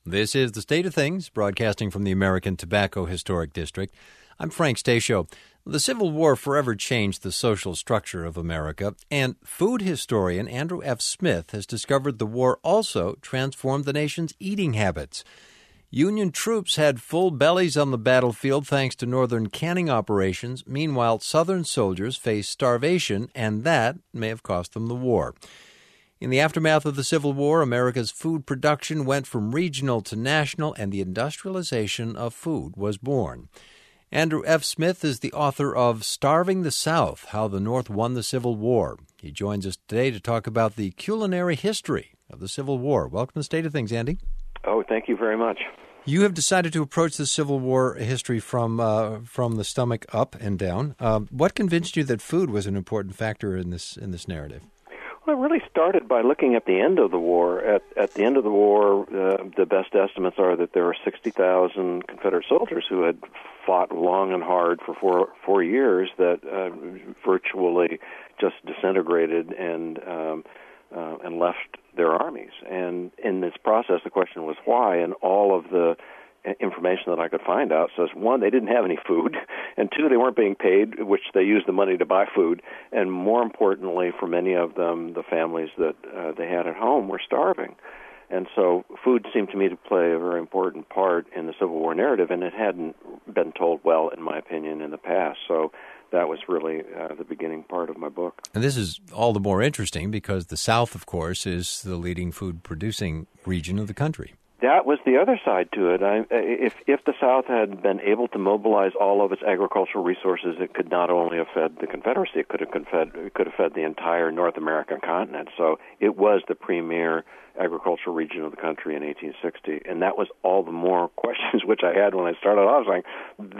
This is The State of Things, broadcasting from the American Tobacco Historic District. I'm Frank Stasio. The Civil War forever changed the social structure of America, and food historian Andrew F. Smith has discovered the war also transformed the nation's eating habits. Union troops had full bellies on the battlefield thanks to Northern canning operations. Meanwhile, Southern soldiers faced starvation, and that may have cost them the war. In the aftermath of the Civil War, America's food production went from regional to national, and the industrialization of food was born. Andrew F. Smith is the author of Starving the South, How the North Won the Civil War. He joins us today to talk about the culinary history of the Civil War. Welcome to State of Things, Andy. Oh, thank you very much. You have decided to approach the Civil War history from the stomach up and down. What convinced you that food was an important factor in this narrative? Well, it really started by looking at the end of the war. At the end of the war, the best estimates are that there were 60,000 Confederate soldiers who had fought long and hard for four years that virtually just disintegrated and left their armies. And in this process, the question was why, and all of the information that I could find out says, one, they didn't have any food, and two, they weren't being paid, which they used the money to buy food, and more importantly, for many of them, the families that they had at home were starving. And so food seemed to me to play a very important part in the Civil War narrative, and it hadn't been told well, in my opinion, in the past. So that was really the beginning part of my book. And this is all the more interesting because the South, of course, is the leading food-producing region of the country. That was the other side to it. If the South had been able to mobilize all of its agricultural resources, it could not only have fed the Confederacy, it could have fed the entire North American continent. So it was the premier agricultural region of the country in 1860, and that was all the more questions which I had when I started. I was like,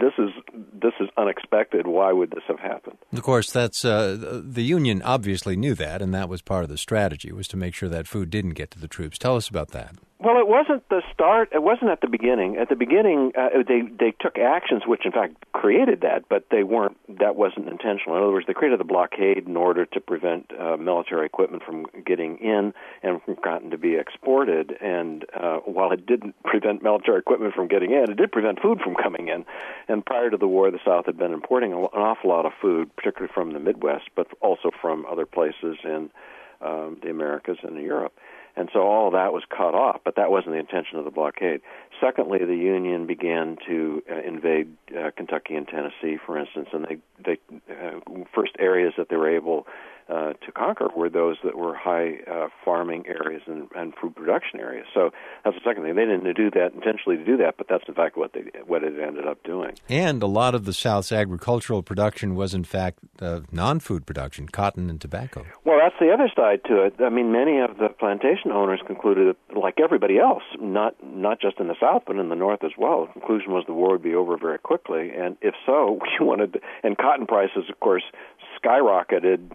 this is unexpected. Why would this have happened? Of course, that's the Union obviously knew that, and that was part of the strategy, was to make sure that food didn't get to the troops. Tell us about that. Well, it wasn't the start. It wasn't at the beginning. At the beginning, they took actions which, in fact, created that, but they weren't. That wasn't intentional. In other words, they created the blockade in order to prevent military equipment from getting in and from cotton to be exported. And while it didn't prevent military equipment from getting in, it did prevent food from coming in. And prior to the war, the South had been importing an awful lot of food, particularly from the Midwest, but also from other places in the Americas and in Europe. And so all of that was cut off, but that wasn't the intention of the blockade. Secondly, the Union began to invade Kentucky and Tennessee, for instance, and they first areas that they were able to conquer were those that were high farming areas and food production areas. So that's the second thing. They didn't do that intentionally to do that, but that's in fact what it ended up doing. And a lot of the South's agricultural production was in fact non-food production, cotton and tobacco. Well, that's the other side to it. I mean, many of the plantation owners concluded, like everybody else, not just in the South, but in the North as well. The conclusion was the war would be over very quickly, and if so, and cotton prices, of course, skyrocketed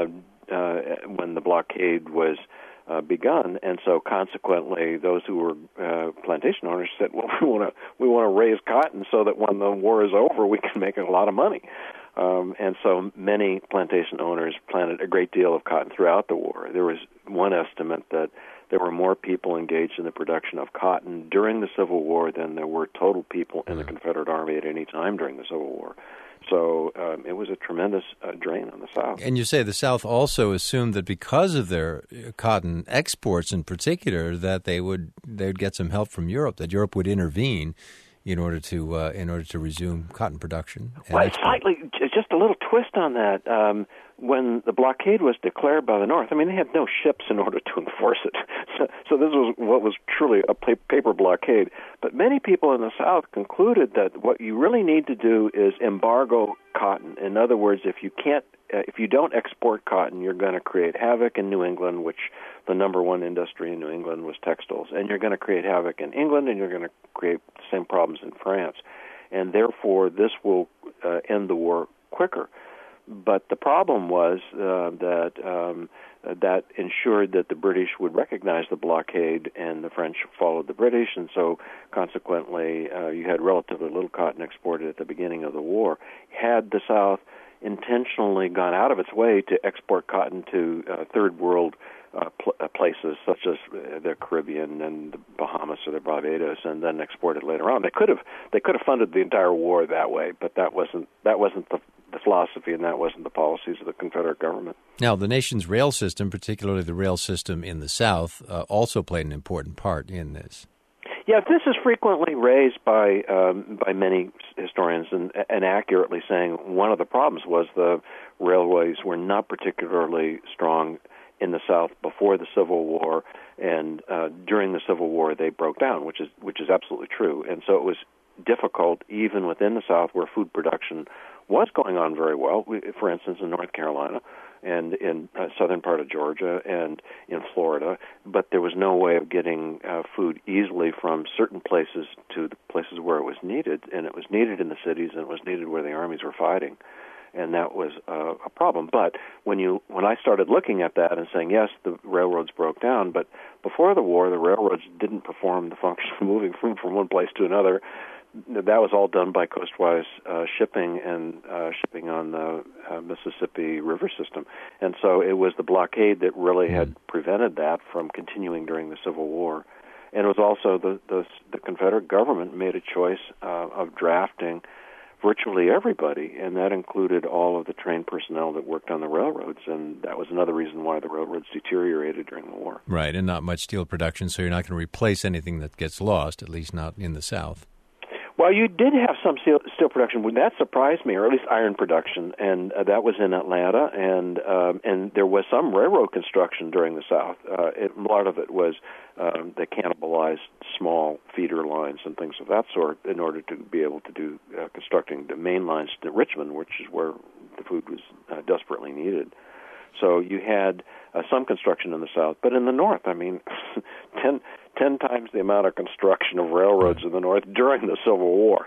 when the blockade was begun, and so consequently, those who were plantation owners said, "Well, we want to raise cotton so that when the war is over, we can make a lot of money." And so many plantation owners planted a great deal of cotton throughout the war. There was one estimate that there were more people engaged in the production of cotton during the Civil War than there were total people in the Confederate Army at any time during the Civil War. So it was a tremendous drain on the South. And you say the South also assumed that because of their cotton exports in particular, that they would get some help from Europe, that Europe would intervene in order to resume cotton production. Well, just a little twist on that. When the blockade was declared by the North, I mean, they had no ships in order to enforce it. So this was what was truly a paper blockade. But many people in the South concluded that what you really need to do is embargo cotton. In other words, if you don't export cotton, you're going to create havoc in New England, which the number one industry in New England was textiles, and you're going to create havoc in England, and you're going to create the same problems in France. And therefore, this will end the war quicker. But the problem was that ensured that the British would recognize the blockade, and the French followed the British, and so consequently you had relatively little cotton exported at the beginning of the war. Had the South intentionally gone out of its way to export cotton to third world places such as the Caribbean and the Bahamas or the Barbados, and then export it later on. They could have funded the entire war that way, but that wasn't the philosophy, and that wasn't the policies of the Confederate government. Now, the nation's rail system, particularly the rail system in the South, also played an important part in this. Yeah, this is frequently raised by many historians, and accurately saying one of the problems was the railways were not particularly strong in the South before the Civil War, and during the Civil War they broke down, which is absolutely true. And so it was difficult even within the South, where food production was going on very well. For instance, in North Carolina and in southern part of Georgia and in Florida, but there was no way of getting food easily from certain places to the places where it was needed, and it was needed in the cities, and it was needed where the armies were fighting, and that was a problem. But when I started looking at that and saying, yes, the railroads broke down, but before the war, the railroads didn't perform the function of moving food from one place to another. That was all done by coastwise shipping and shipping on the Mississippi River system. And so it was the blockade that really had prevented that from continuing during the Civil War. And it was also the Confederate government made a choice of drafting virtually everybody, and that included all of the trained personnel that worked on the railroads, and that was another reason why the railroads deteriorated during the war. Right, and not much steel production, so you're not going to replace anything that gets lost, at least not in the South. Well, you did have some steel production. That surprised me, or at least iron production, and that was in Atlanta, and there was some railroad construction during the South. A lot of it was they cannibalized small feeder lines and things of that sort in order to be able to do constructing the main lines to Richmond, which is where the food was desperately needed. So you had some construction in the South, but in the North, I mean, 10 times the amount of construction of railroads in the North during the Civil War.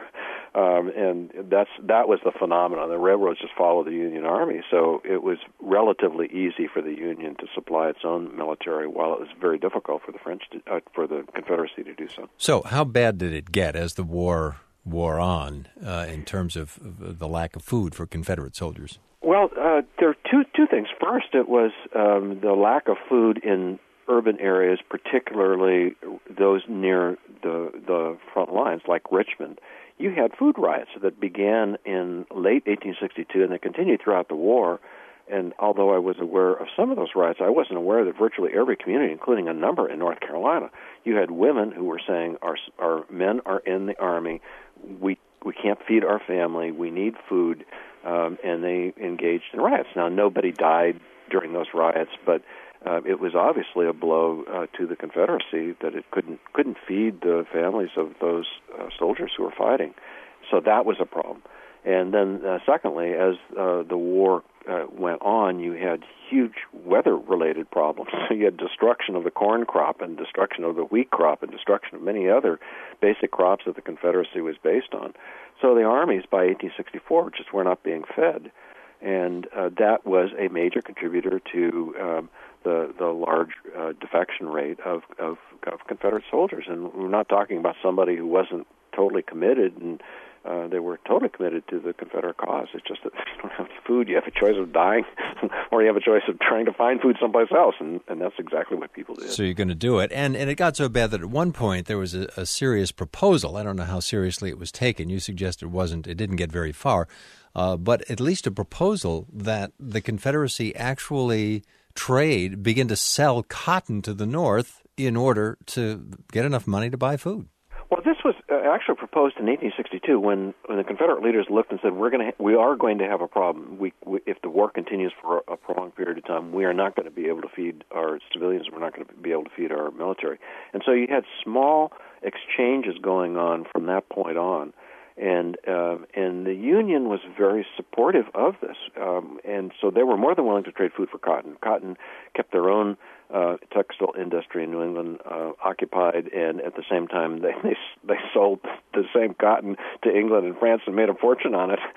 And that was the phenomenon. The railroads just followed the Union Army, so it was relatively easy for the Union to supply its own military, while it was very difficult for the Confederacy to do so. So how bad did it get as the war wore on in terms of the lack of food for Confederate soldiers? Well, there are two things. First, it was the lack of food in urban areas, particularly those near the front lines, like Richmond. You had food riots that began in late 1862 and they continued throughout the war. And although I was aware of some of those riots, I wasn't aware that virtually every community, including a number in North Carolina, you had women who were saying, our men are in the Army, we can't feed our family, we need food, and they engaged in riots. Now, nobody died during those riots, but it was obviously a blow to the Confederacy that it couldn't feed the families of those soldiers who were fighting. So that was a problem. And then secondly, as the war went on, you had huge weather-related problems. So you had destruction of the corn crop and destruction of the wheat crop and destruction of many other basic crops that the Confederacy was based on. So the armies by 1864 just were not being fed. And that was a major contributor to the large defection rate of Confederate soldiers. And we're not talking about somebody who wasn't totally committed, and they were totally committed to the Confederate cause. It's just that if you don't have any food, you have a choice of dying, or you have a choice of trying to find food someplace else, and that's exactly what people did. So you're going to do it. And it got so bad that at one point there was a serious proposal. I don't know how seriously it was taken. You suggest it didn't get very far, but at least a proposal that the Confederacy actually begin to sell cotton to the North in order to get enough money to buy food. Well, this was actually proposed in 1862 when the Confederate leaders looked and said, we are going to have a problem. If the war continues for a prolonged period of time, we are not going to be able to feed our civilians. We're not going to be able to feed our military. And so you had small exchanges going on from that point on. And the Union was very supportive of this, and so they were more than willing to trade food for cotton. Cotton kept their own textile industry in New England occupied, and at the same time they sold the same cotton to England and France and made a fortune on it.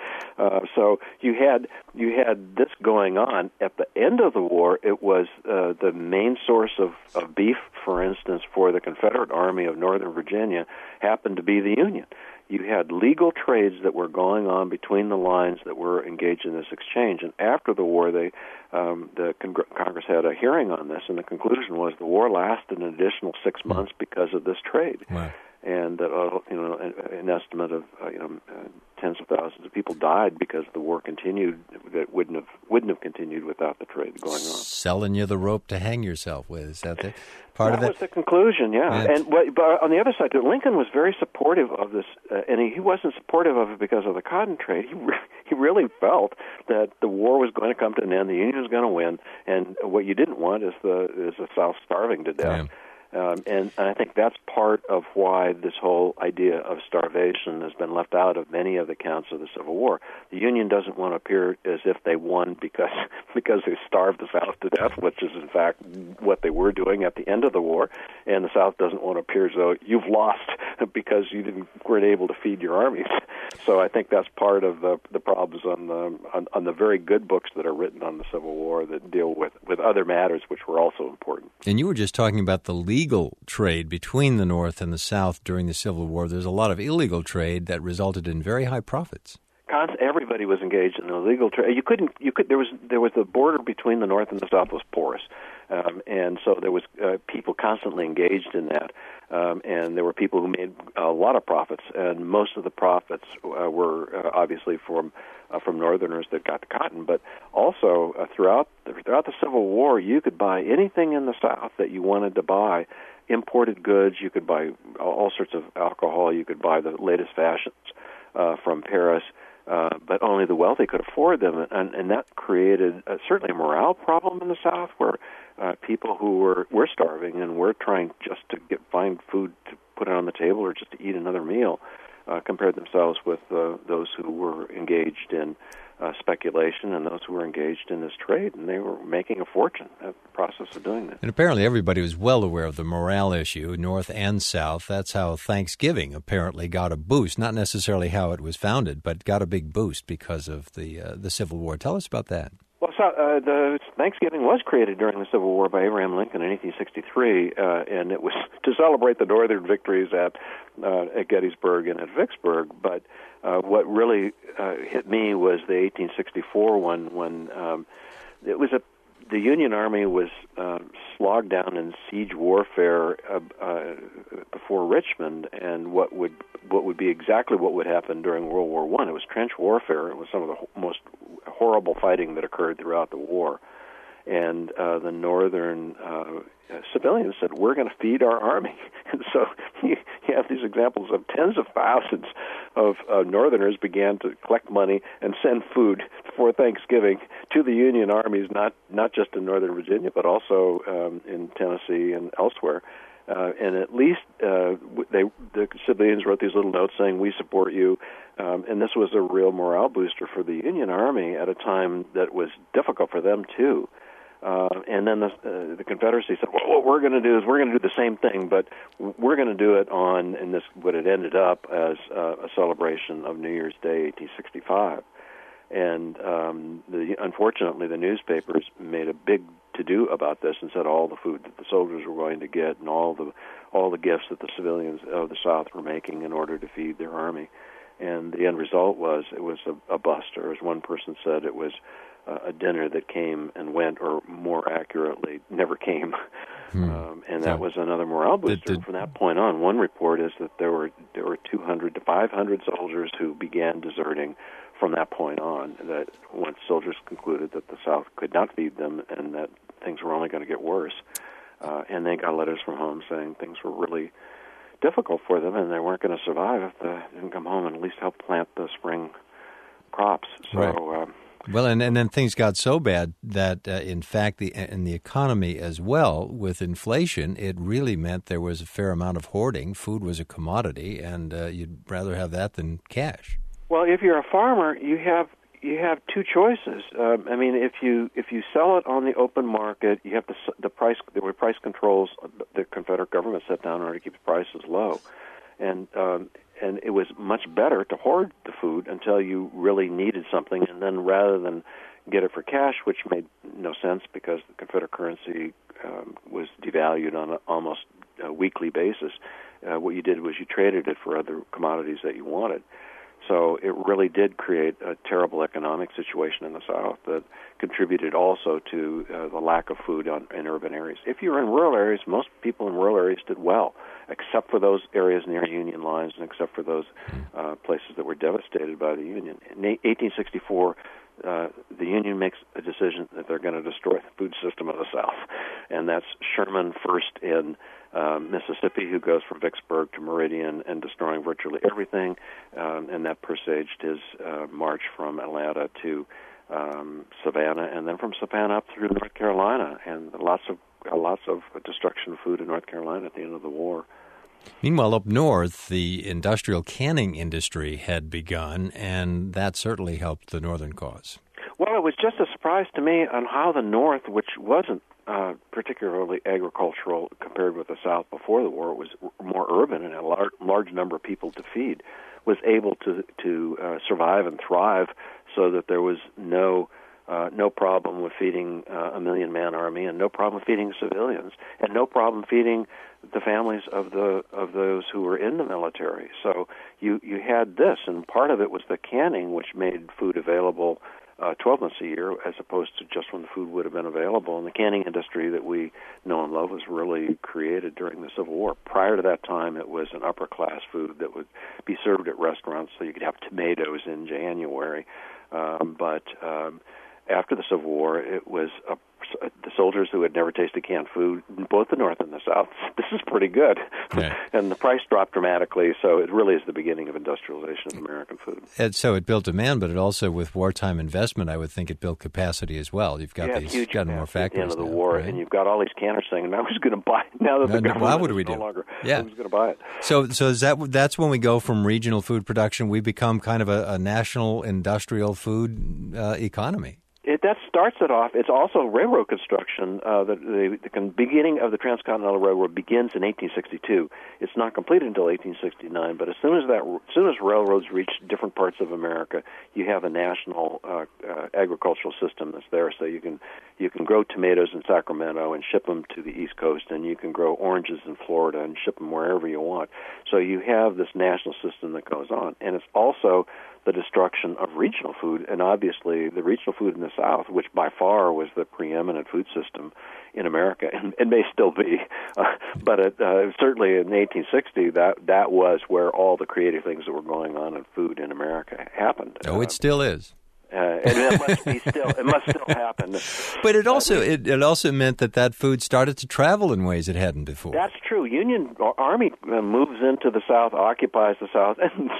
So you had this going on. At the end of the war, it was the main source of beef, for instance, for the Confederate Army of Northern Virginia happened to be the Union. you had legal trades that were going on between the lines that were engaged in this exchange. And after the war, Congress had a hearing on this, and the conclusion was the war lasted an additional 6 months because of this trade. Wow. And an estimate of tens of thousands of people died because the war continued. That wouldn't have continued without the trade going on. Selling you the rope to hang yourself with, is that the part of it? That was the conclusion, yeah. But on the other side, Lincoln was very supportive of this, and he wasn't supportive of it because of the cotton trade. He really felt that the war was going to come to an end, the Union was going to win, and what you didn't want is the South starving to death. Yeah. And I think that's part of why this whole idea of starvation has been left out of many of the accounts of the Civil War. The Union doesn't want to appear as if they won because they starved the South to death, which is in fact what they were doing at the end of the war. And the South doesn't want to appear as though you've lost because you weren't able to feed your armies. So I think that's part of the problems on the very good books that are written on the Civil War that deal with other matters which were also important. And you were just talking about the legal trade between the North and the South during the Civil War. There's a lot of illegal trade that resulted in very high profits. Everybody was engaged in illegal trade. There was the border between the North and the South was porous, and so there was people constantly engaged in that, and there were people who made a lot of profits, and most of the profits were obviously from Northerners that got the cotton, but also throughout the Civil War, you could buy anything in the South that you wanted to buy. Imported goods, you could buy all sorts of alcohol, you could buy the latest fashions from Paris. But only the wealthy could afford them, and that created certainly a morale problem in the South, where people who were starving and were trying just to find food to put on the table or just to eat another meal, compared themselves with those who were engaged in speculation and those who were engaged in this trade, and they were making a fortune in the process of doing that. And apparently everybody was well aware of the morale issue, North and South. That's how Thanksgiving apparently got a boost, not necessarily how it was founded, but got a big boost because of the Civil War. Tell us about that. Well, the Thanksgiving was created during the Civil War by Abraham Lincoln in 1863, and it was to celebrate the Northern victories at Gettysburg and at Vicksburg. But what really hit me was the 1864 one, when it was the Union Army was slogged down in siege warfare before Richmond, and what would be exactly what would happen during World War I. It was trench warfare. It was some of the most horrible fighting that occurred throughout the war. And the Northern civilians said, we're going to feed our army. And so you have these examples of tens of thousands of Northerners began to collect money and send food for Thanksgiving to the Union armies, not just in Northern Virginia, but also in Tennessee and elsewhere. And at least the civilians wrote these little notes saying, we support you. And this was a real morale booster for the Union Army at a time that was difficult for them, too. And then the Confederacy said, well, what we're going to do is we're going to do the same thing, but we're going to do it in this, what it ended up as a celebration of New Year's Day, 1865. And unfortunately, the newspapers made a big to-do about this and said all the food that the soldiers were going to get and all the gifts that the civilians of the South were making in order to feed their army. And the end result was it was a bust, or as one person said, it was a dinner that came and went, or more accurately, never came. And that was another morale booster. From that point on, one report is that there were 200 to 500 soldiers who began deserting from that point on, that once soldiers concluded that the South could not feed them and that things were only going to get worse. And they got letters from home saying things were really difficult for them and they weren't going to survive if they didn't come home and at least help plant the spring crops. So, right. Well, and then things got so bad that, in fact, in the economy as well, with inflation, it really meant there was a fair amount of hoarding. Food was a commodity, and you'd rather have that than cash. Well, if you're a farmer, you have two choices. I mean, if you sell it on the open market, you have the price. There were price controls the Confederate government set down in order to keep the prices low, and it was much better to hoard the food until you really needed something, and then rather than get it for cash, which made no sense because the Confederate currency was devalued on an almost a weekly basis. What you did was you traded it for other commodities that you wanted. So it really did create a terrible economic situation in the South that contributed also to the lack of food in urban areas. If you were in rural areas, most people in rural areas did well, except for those areas near Union lines and except for those places that were devastated by the Union. In 1864, the Union makes a decision that they're going to destroy the food system of the South, and that's Sherman first in Mississippi, who goes from Vicksburg to Meridian and destroying virtually everything, and that presaged his march from Atlanta to Savannah, and then from Savannah up through North Carolina, and lots of destruction of food in North Carolina at the end of the war. Meanwhile, up north, the industrial canning industry had begun, and that certainly helped the northern cause. Well, it was just a surprise to me on how the North, which wasn't particularly agricultural compared with the South before the war, it was more urban and had a large number of people to feed, was able to survive and thrive so that there was no problem with feeding a million-man army, and no problem feeding civilians, and no problem feeding the families of those who were in the military. So you had this, and part of it was the canning, which made food available 12 months a year, as opposed to just when the food would have been available. And the canning industry that we know and love was really created during the Civil War. Prior to that time, it was an upper-class food that would be served at restaurants, so you could have tomatoes in January. But after the Civil War, it was the soldiers who had never tasted canned food, both the North and the South. This is pretty good. Yeah. And the price dropped dramatically, so it really is the beginning of industrialization of American food. And so it built demand, but it also, with wartime investment, I would think it built capacity as well. You've got more factories at the end of the now, war, right? and you've got all these canners saying, "Now who's going to buy it? Now that the government why would we is no do? longer, Yeah. who's going to buy it?" So is that's when we go from regional food production, we become kind of a national industrial food economy. That starts it off. It's also railroad construction. The beginning of the Transcontinental Railroad begins in 1862. It's not completed until 1869. But as soon as railroads reach different parts of America, you have a national agricultural system that's there. So you can grow tomatoes in Sacramento and ship them to the East Coast, and you can grow oranges in Florida and ship them wherever you want. So you have this national system that goes on, and it's also the destruction of regional food, and obviously the regional food in the South, which by far was the preeminent food system in America, and may still be, but certainly in 1860, that was where all the creative things that were going on in food in America happened. Oh, it still is. And it must still happen. But it also meant that food started to travel in ways it hadn't before. That's true. Union Army moves into the South, occupies the South, and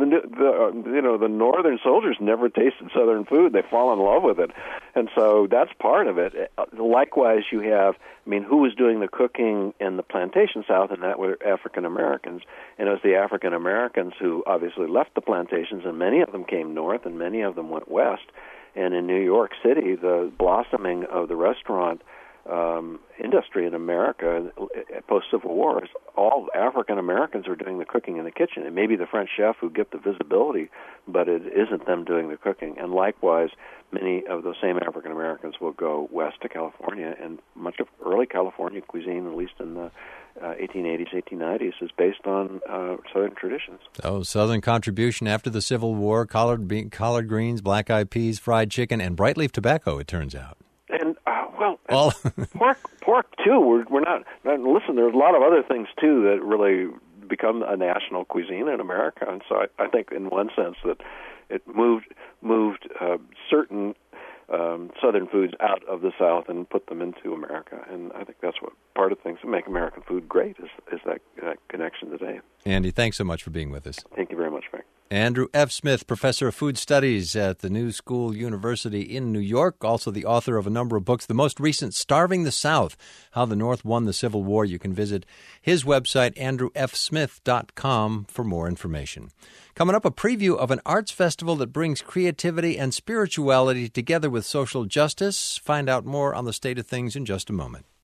the Northern soldiers never tasted Southern food. They fall in love with it, and so that's part of it. Likewise, you have, who was doing the cooking in the plantation South, and that were African Americans. And it was the African Americans who obviously left the plantations, and many of them came north, and many of them went west. And in New York City, the blossoming of the restaurant industry in America post-Civil War is all African Americans are doing the cooking in the kitchen. It may be the French chef who get the visibility, but it isn't them doing the cooking. And likewise, many of those same African Americans will go west to California, and much of early California cuisine, at least in the 1880s, 1890s, is based on Southern traditions. Oh, Southern contribution after the Civil War: collard greens, black-eyed peas, fried chicken, and bright leaf tobacco. It turns out. And pork too. We're not. Listen, there's a lot of other things too that really become a national cuisine in America, and so I think, in one sense, that it moved certain Southern foods out of the South and put them into America. And I think that's what part of things that make American food great is that connection today. Andy, thanks so much for being with us. Thank you very much, Frank. Andrew F. Smith, professor of food studies at the New School University in New York, also the author of a number of books, the most recent, Starving the South, How the North Won the Civil War. You can visit his website, andrewfsmith.com, for more information. Coming up, a preview of an arts festival that brings creativity and spirituality together with social justice. Find out more on the state of things in just a moment.